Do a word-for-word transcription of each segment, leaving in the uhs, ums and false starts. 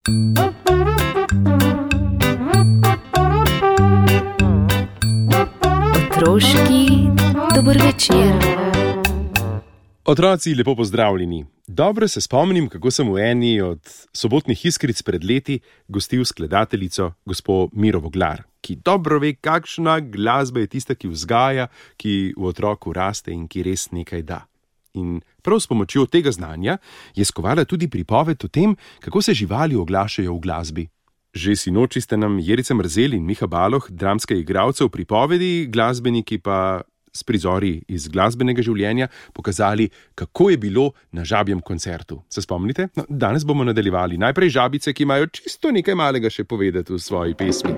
Otroški dober večer. Otroci, lepo pozdravljeni. Dobro se spomnim, kako sem v eni od sobotnih iskric pred leti gostil skladateljico gospo Miro Voglar, ki dobro ve, kakšna glasba je tista, ki vzgaja, ki v otroku raste in ki res nekaj da. In prav s pomočjo tega znanja je skovala tudi pripoved o tem, kako se živali oglašajo v glasbi. Že sinoči ste nam Jerica Mrzel in Miha Baloh, dramska igralca v pripovedi, glasbeniki pa s prizori iz glasbenega življenja pokazali, kako je bilo na žabjem koncertu. Se spomnite? No, danes bomo nadaljevali. Najprej žabice, ki imajo čisto nekaj malega še povedati v svoji pesmi.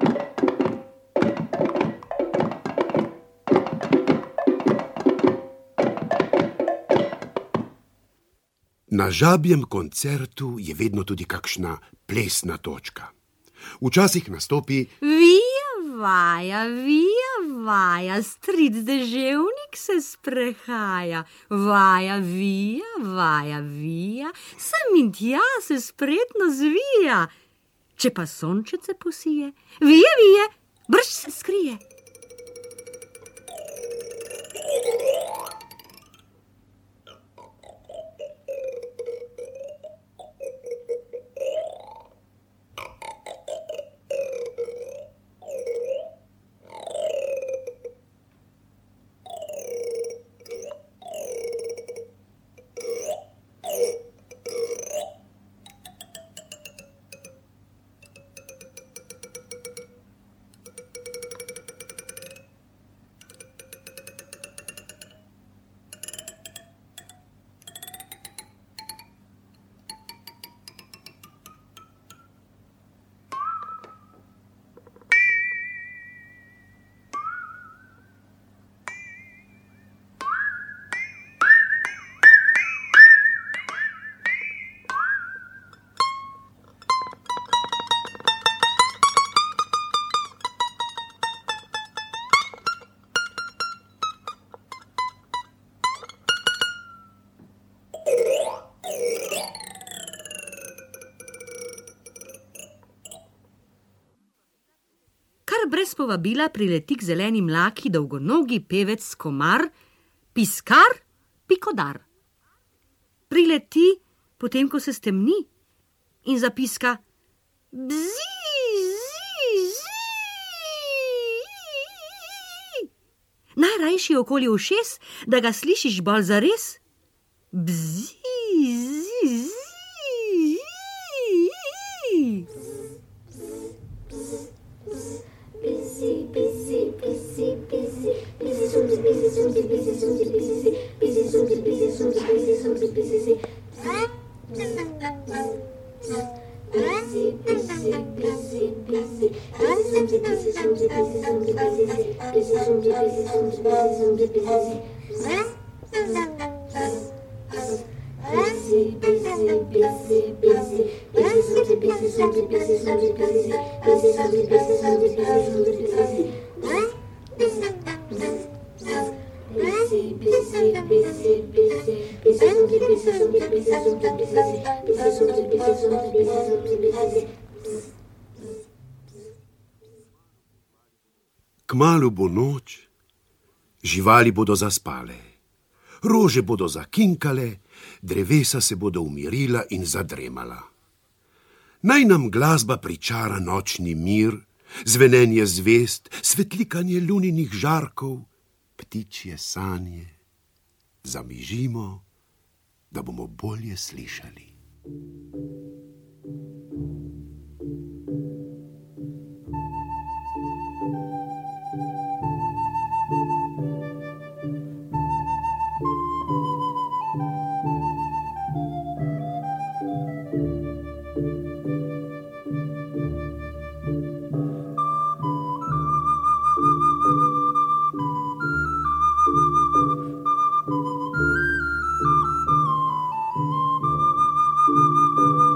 Na žabjem koncertu je vedno tudi kakšna plesna točka. Včasih nastopi Vija, vaja, vija, vaja, stric deževnik se sprehaja. Vaja, vija, vaja, vija, sem in tja se spretno zvija. Če pa sončece posije, vije, vije, brž se skrije. Brez povabila prileti k zeleni mlaki dolgonogi pevec komar, piskar, pikodar. Prileti, potem ko se stemni, in zapiska bzi, zi, zi. Najrajši okoli ušes, da ga slišiš bolj zares. Bzi, zi, zi. Kmalu bo noč, živali bodo zaspale, rože bodo zakinkale, drevesa se bodo umirila in zadremala. Naj nam glasba pričara nočni mir, zvenenje zvest, svetlikanje luninih žarkov, ptičje sanje. Zamižimo, da bomo bolje slišali. Thank you.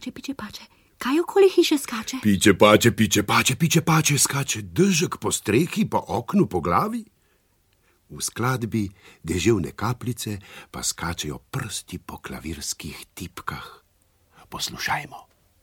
pače, piče pače. Kaj okoli hiše skače? Piče pače, piče pače, piče pače, skače dežek po strehi, po oknu, po glavi. V skladbi deževne kapljice pa skačejo prsti po klavirskih tipkah. Poslušajmo.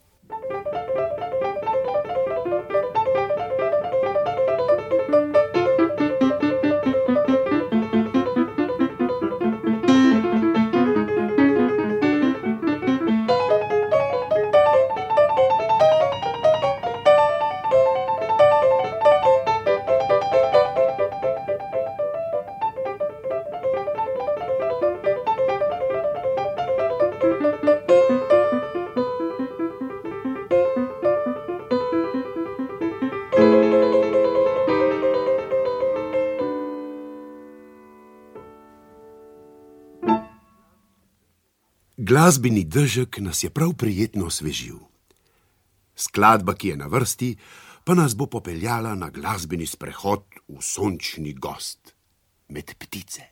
Glasbeni dežek nas je prav prijetno osvežil. Skladba, ki je na vrsti, pa nas bo popeljala na glasbeni sprehod v sončni gozd med ptice.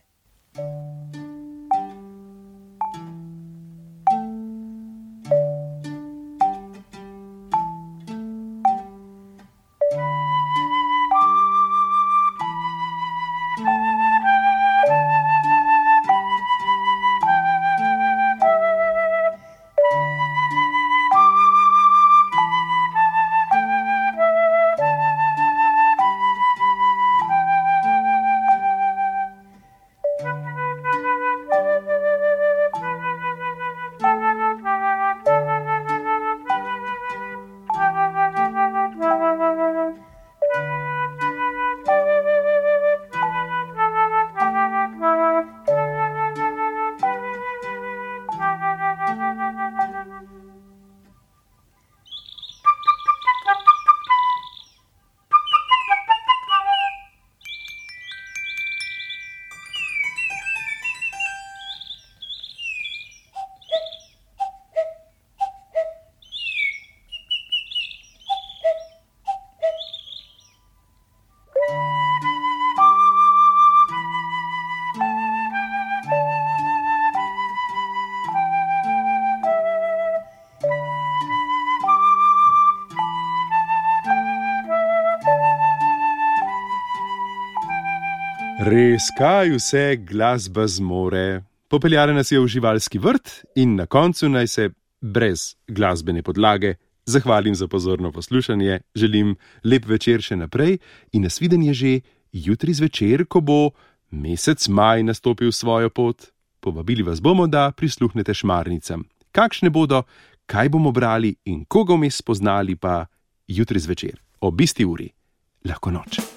Res, kaj vse glasba zmore. Popeljala nas je v živalski vrt in na koncu naj se, brez glasbene podlage, zahvalim za pozorno poslušanje, želim lep večer še naprej in nasvidenje že jutri zvečer, ko bo mesec maj nastopil svojo pot. Povabili vas bomo, da prisluhnete šmarnicam. Kakšne bodo, kaj bomo brali in koga vmes spoznali pa jutri zvečer, ob isti uri. Lahko noč.